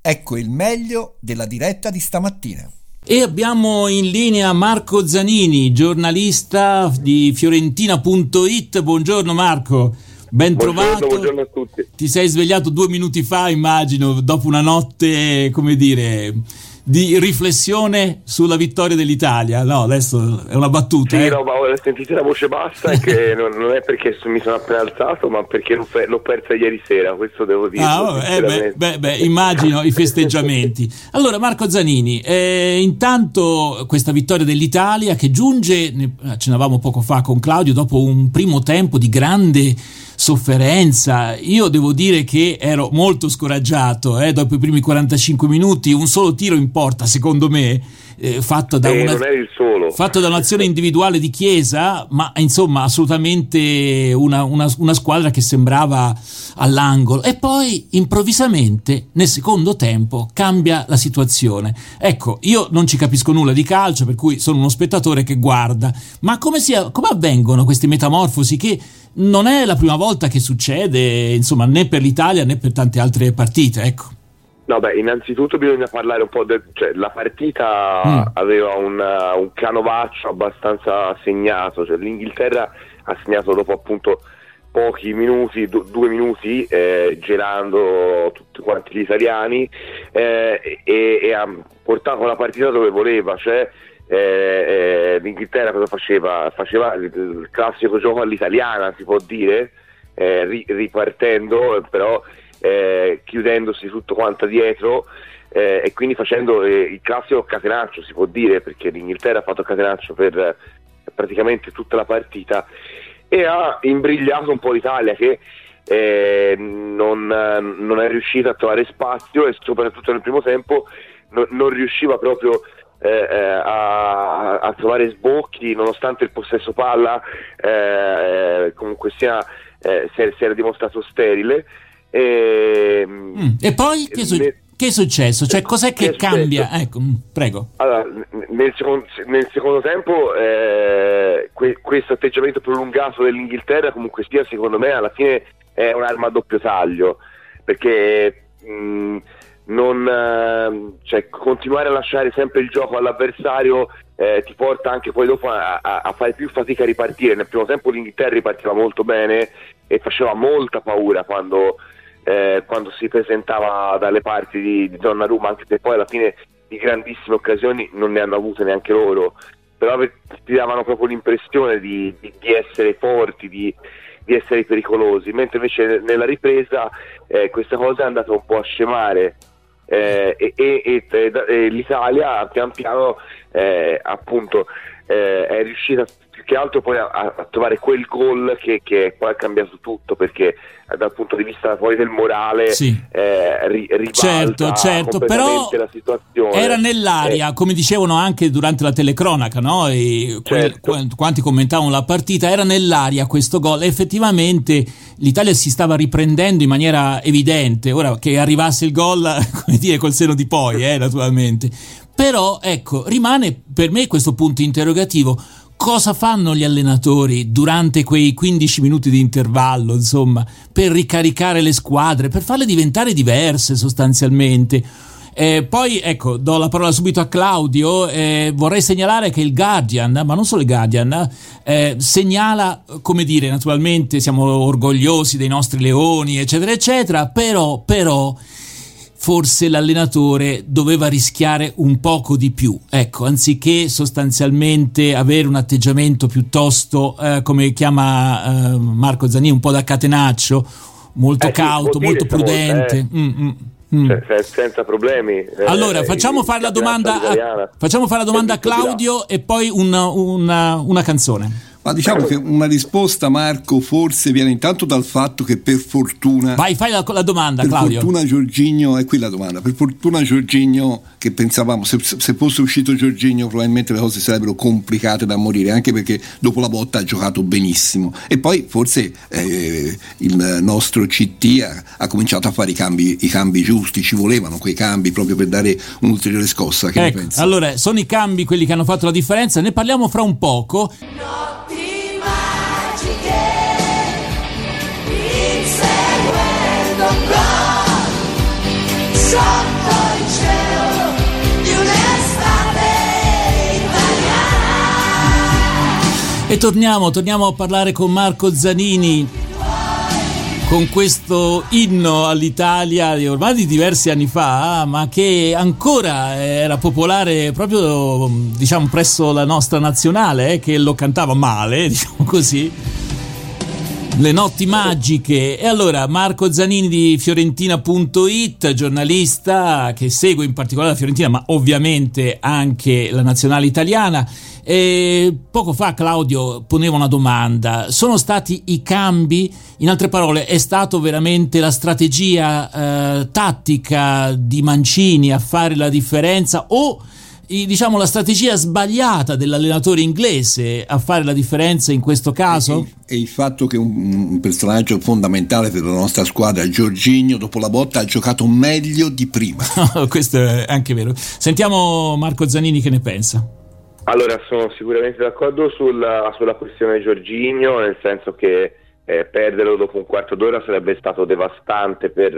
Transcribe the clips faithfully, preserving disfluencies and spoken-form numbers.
Ecco il meglio della diretta di stamattina. E abbiamo in linea Marco Zanini, giornalista di Fiorentina punto it. Buongiorno Marco, ben buongiorno, trovato. Buongiorno a tutti. Ti sei svegliato due minuti fa, immagino, dopo una notte, come dire, di riflessione sulla vittoria dell'Italia. No, adesso è una battuta. Sì, eh? no, ma sentite la voce bassa, che non, non è perché mi sono appena alzato, ma perché l'ho, l'ho persa ieri sera, questo devo dire. Ah, eh beh, beh, beh, immagino i festeggiamenti. Allora, Marco Zanini, eh, intanto questa vittoria dell'Italia che giunge, ne accennavamo poco fa con Claudio, dopo un primo tempo di grande sofferenza. Io devo dire che ero molto scoraggiato, eh, dopo i primi quarantacinque minuti, un solo tiro in porta, secondo me, eh, fatto da eh, una non è il solo. fatto da un'azione individuale di Chiesa, ma insomma assolutamente una, una, una squadra che sembrava all'angolo, e poi improvvisamente nel secondo tempo cambia la situazione. Ecco, io non ci capisco nulla di calcio, per cui sono uno spettatore che guarda, ma come, sia, come avvengono queste metamorfosi che non è la prima volta che succede, insomma, né per l'Italia né per tante altre partite, ecco. No, beh, innanzitutto bisogna parlare un po' del, cioè, la partita mm. aveva un, un canovaccio abbastanza segnato, cioè l'Inghilterra ha segnato dopo appunto pochi minuti, do, due minuti, eh, gelando tutti quanti gli italiani, eh, e, e ha portato la partita dove voleva, cioè eh, eh, l'Inghilterra cosa faceva? Faceva il, il classico gioco all'italiana, si può dire, eh, ri, ripartendo, però Eh, chiudendosi tutto quanto dietro, eh, e quindi facendo eh, il classico catenaccio, si può dire, perché l'Inghilterra ha fatto catenaccio per eh, praticamente tutta la partita, e ha imbrigliato un po' l'Italia che eh, non, non è riuscita a trovare spazio, e soprattutto nel primo tempo no, non riusciva proprio eh, a, a trovare sbocchi, nonostante il possesso palla eh, comunque sia eh, si, è, si era dimostrato sterile. E, mm. e poi che, su- ne, che è successo? Cioè, cos'è che, che cambia? Ecco, prego. Allora, nel secondo, nel secondo tempo eh, que- questo atteggiamento prolungato dell'Inghilterra comunque sia, secondo me, alla fine è un'arma a doppio taglio, perché mh, non eh, cioè, continuare a lasciare sempre il gioco all'avversario eh, ti porta anche poi dopo a, a, a fare più fatica a ripartire. Nel primo tempo l'Inghilterra ripartiva molto bene e faceva molta paura quando Eh, quando si presentava dalle parti di, di Donnarumma, anche se poi alla fine di grandissime occasioni non ne hanno avute neanche loro, però ti davano proprio l'impressione di, di, di essere forti, di, di essere pericolosi, mentre invece nella ripresa eh, questa cosa è andata un po' a scemare, eh, e, e, e, e, e l'Italia pian piano eh, appunto eh, è riuscita più che altro poi a, a trovare quel gol che, che poi ha cambiato tutto, perché dal punto di vista poi del morale sì. eh, ri, ribalta certo, certo, completamente però la situazione. Era nell'aria, eh. come dicevano anche durante la telecronaca, no? E certo. que- quanti commentavano la partita, era nell'aria questo gol, e effettivamente l'Italia si stava riprendendo in maniera evidente. Ora che arrivasse il gol, come dire, col seno di poi, eh, naturalmente. Però ecco, rimane per me questo punto interrogativo: cosa fanno gli allenatori durante quei quindici minuti di intervallo, insomma, per ricaricare le squadre, per farle diventare diverse sostanzialmente? Eh, poi ecco, do la parola subito a Claudio. Eh, vorrei segnalare che il Guardian, ma non solo il Guardian, eh, segnala, come dire, naturalmente siamo orgogliosi dei nostri leoni, eccetera eccetera, però però forse l'allenatore doveva rischiare un poco di più, ecco, anziché sostanzialmente avere un atteggiamento piuttosto, eh, come chiama eh, Marco Zanini, un po' da catenaccio, molto eh, cauto, sì, molto prudente. Molto, eh. mm, mm, mm. Cioè, senza problemi. Allora, eh, facciamo fare la domanda a, facciamo fare la domanda a Claudio e poi una, una, una canzone. Ma diciamo che una risposta, Marco, forse viene intanto dal fatto che per fortuna vai fai la, la domanda, per Claudio. fortuna Jorginho, è qui la domanda, per fortuna Jorginho, che pensavamo se, se fosse uscito Jorginho probabilmente le cose sarebbero complicate da morire, anche perché dopo la botta ha giocato benissimo, e poi forse eh, il nostro C T ha, ha cominciato a fare i cambi, i cambi giusti, ci volevano quei cambi proprio per dare un'ulteriore scossa. Che ecco, ne pensi? allora sono i cambi quelli che hanno fatto la differenza, ne parliamo fra un poco. sotto il cielo di un'estate italiana. E torniamo, torniamo a parlare con Marco Zanini, con questo inno all'Italia di ormai di diversi anni fa, ma che ancora era popolare proprio, diciamo, presso la nostra nazionale, eh, che lo cantava male, diciamo così. Le notti magiche. E allora Marco Zanini di Fiorentina punto it, giornalista che segue in particolare la Fiorentina, ma ovviamente anche la nazionale italiana. E poco fa Claudio poneva una domanda: sono stati i cambi? In altre parole, è stato veramente la strategia eh, tattica di Mancini a fare la differenza, o diciamo la strategia sbagliata dell'allenatore inglese a fare la differenza in questo caso? E il fatto che un, un personaggio fondamentale per la nostra squadra, Jorginho, dopo la botta ha giocato meglio di prima. Questo è anche vero. Sentiamo Marco Zanini che ne pensa. Allora, sono sicuramente d'accordo sulla, sulla questione Jorginho, nel senso che eh, perderlo dopo un quarto d'ora sarebbe stato devastante per,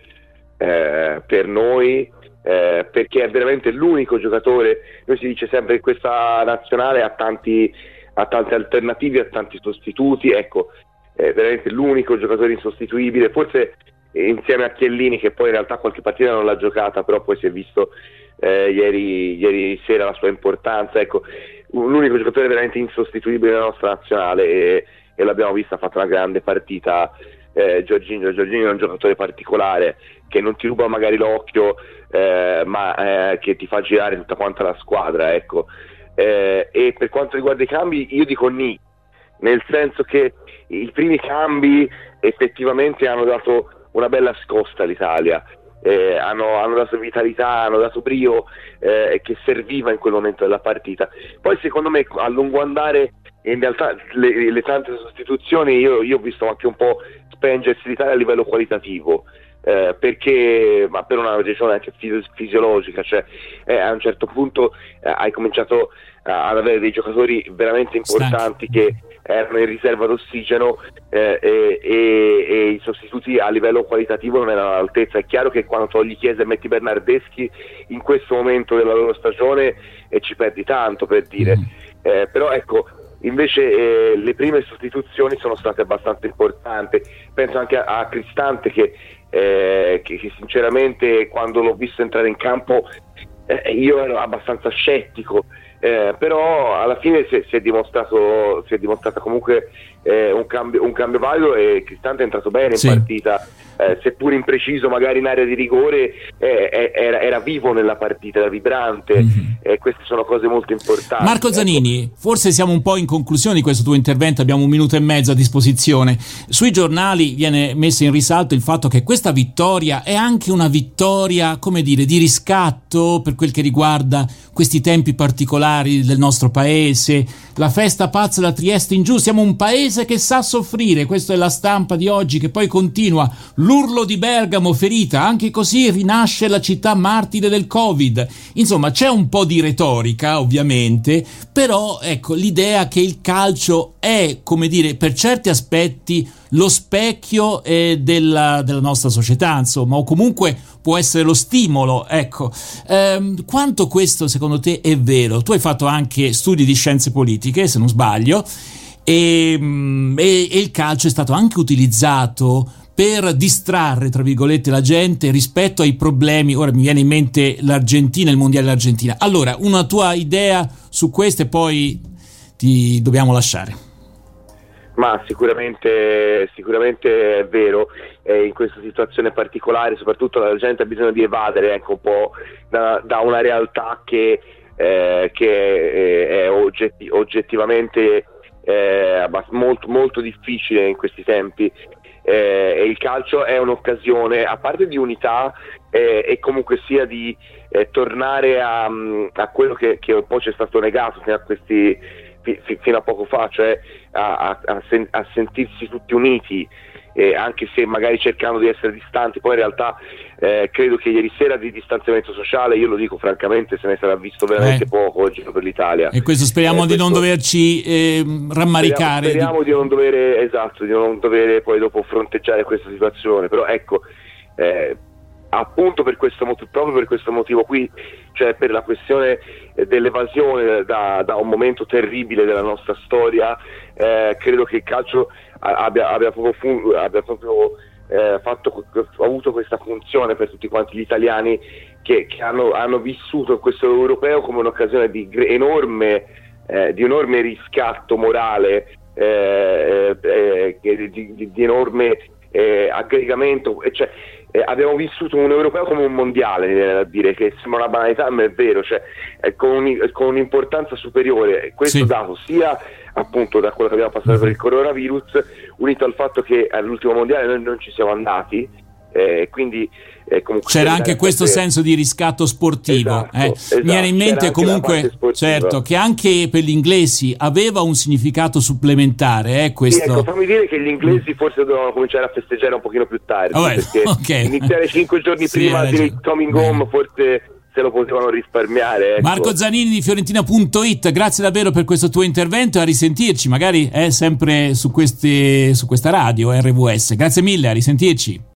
eh, per noi. Eh, perché è veramente l'unico giocatore. Noi si dice sempre che questa nazionale ha tanti ha tante alternative, ha tanti sostituti, ecco, è veramente l'unico giocatore insostituibile, forse eh, insieme a Chiellini, che poi in realtà qualche partita non l'ha giocata, però poi si è visto eh, ieri, ieri sera la sua importanza, ecco, l'unico giocatore veramente insostituibile della nostra nazionale, e, e l'abbiamo vista, ha fatto una grande partita. eh, Jorginho Jorginho è un giocatore particolare, che non ti ruba magari l'occhio, eh, ma eh, che ti fa girare tutta quanta la squadra, ecco. Eh, e per quanto riguarda i cambi, io dico ni, nel senso che i primi cambi effettivamente hanno dato una bella scossa all'Italia, eh, hanno, hanno dato vitalità, hanno dato brio, eh, che serviva in quel momento della partita. Poi secondo me a lungo andare, in realtà le, le tante sostituzioni io, io ho visto anche un po' spengersi l'Italia a livello qualitativo, eh, perché, ma per una ragione anche fisi- fisiologica, cioè eh, a un certo punto eh, hai cominciato eh, ad avere dei giocatori veramente importanti Stanchi. che erano in riserva d'ossigeno, eh, e, e, e i sostituti a livello qualitativo non erano all'altezza. È chiaro che quando togli Chiesa e metti Bernardeschi in questo momento della loro stagione e ci perdi tanto, per dire, mm. eh, però ecco, invece eh, le prime sostituzioni sono state abbastanza importanti. Penso anche a, a Cristante che, eh, che, che sinceramente quando l'ho visto entrare in campo eh, io ero abbastanza scettico, eh, però alla fine si, si è dimostrato si è dimostrato comunque eh, un cambio un cambio valido, e Cristante è entrato bene in sì. partita, eh, seppur impreciso magari in area di rigore, eh, era, era vivo nella partita, era vibrante, e mm-hmm. eh, queste sono cose molto importanti. Marco Zanini, ecco. Forse siamo un po' in conclusione di questo tuo intervento, abbiamo un minuto e mezzo a disposizione. Sui giornali viene messo in risalto il fatto che questa vittoria è anche una vittoria, come dire, di riscatto per quel che riguarda questi tempi particolari del nostro paese, la festa pazza da Trieste in giù. Siamo un paese che sa soffrire, questa è la stampa di oggi, che poi continua. L'urlo di Bergamo, ferita, anche così rinasce la città martire del Covid. Insomma, c'è un po' di retorica, ovviamente, però ecco, l'idea che il calcio è, come dire, per certi aspetti lo specchio eh, della, della nostra società, insomma, o comunque può essere lo stimolo, ecco. Ehm, quanto questo secondo te è vero? Tu hai fatto anche studi di scienze politiche, se non sbaglio, e, e, e il calcio è stato anche utilizzato per distrarre, tra virgolette, la gente rispetto ai problemi. Ora mi viene in mente l'Argentina, il mondiale dell'Argentina. Allora, una tua idea su questo e poi ti dobbiamo lasciare. Ma sicuramente, sicuramente è vero, eh, in questa situazione particolare soprattutto la gente ha bisogno di evadere, ecco, un po' da, da una realtà che, eh, che è, è oggetti, oggettivamente eh, molto, molto difficile in questi tempi, eh, e il calcio è un'occasione, a parte di unità, eh, e comunque sia di eh, tornare a, a quello che, che poi ci è stato negato fino a questi fino a poco fa, cioè a, a, sen- a sentirsi tutti uniti, eh, anche se magari cercando di essere distanti. Poi in realtà eh, credo che ieri sera di distanziamento sociale, io lo dico francamente, se ne sarà visto veramente eh. poco oggi per l'Italia, e questo speriamo eh, di questo, non doverci eh, rammaricare speriamo, speriamo di... di non dover esatto di non dover poi dopo fronteggiare questa situazione. Però ecco, eh, appunto per questo motivo, proprio per questo motivo qui, cioè per la questione dell'evasione da, da un momento terribile della nostra storia, eh, credo che il calcio abbia, abbia proprio, fun- abbia proprio eh, fatto, ha avuto questa funzione per tutti quanti gli italiani che, che hanno, hanno vissuto questo europeo come un'occasione di enorme, eh, di enorme riscatto morale, eh, eh, di, di, di enorme eh, aggregamento, cioè Eh, abbiamo vissuto un europeo come un mondiale, viene da dire, che sembra una banalità ma è vero, cioè eh, con, un, con un'importanza superiore, questo sì. dato sia appunto da quello che abbiamo passato per il coronavirus, unito al fatto che all'ultimo mondiale noi non ci siamo andati, eh, quindi eh, comunque c'era anche questo sempre... senso di riscatto sportivo. Esatto, eh. esatto. Mi viene in mente comunque, certo, che anche per gli inglesi aveva un significato supplementare. Eh, questo. Sì, ecco, fammi dire che gli inglesi forse dovevano cominciare a festeggiare un pochino più tardi, oh, perché okay. iniziare cinque giorni sì, prima del coming home forse se lo potevano risparmiare. Ecco. Marco Zanini di Fiorentina punto it, grazie davvero per questo tuo intervento e a risentirci, magari è sempre su, queste, su questa radio R V S. Grazie mille, a risentirci.